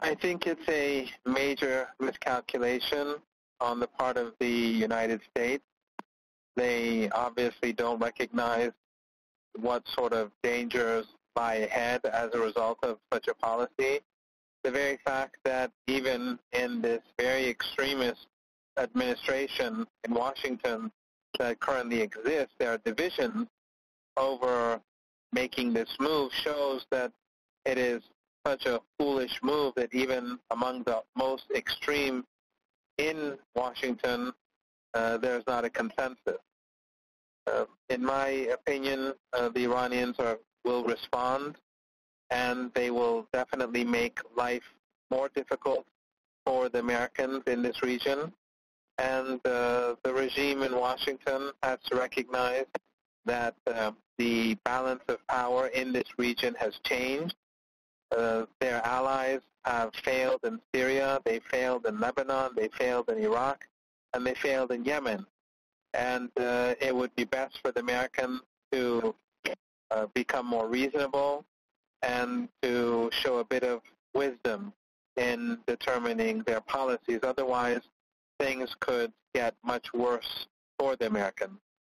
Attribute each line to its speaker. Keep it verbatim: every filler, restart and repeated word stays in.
Speaker 1: I think it's a major miscalculation on the part of the United States. They obviously don't recognize what sort of dangers lie ahead as a result of such a policy. The very fact that even in this very extremist administration in Washington that currently exists, there are divisions over making this move shows that it is such a foolish move that even among the most extreme in Washington, uh, there's not a consensus. Uh, in my opinion, uh, the Iranians are, will respond, and they will definitely make life more difficult for the Americans in this region. And uh, the regime in Washington has to recognize that uh, the balance of power in this region has changed. Uh, their allies have failed in Syria, they failed in Lebanon, they failed in Iraq, and they failed in Yemen. And uh, it would be best for the Americans to uh, become more reasonable and to show a bit of wisdom in determining their policies. Otherwise, things could get much worse for the Americans.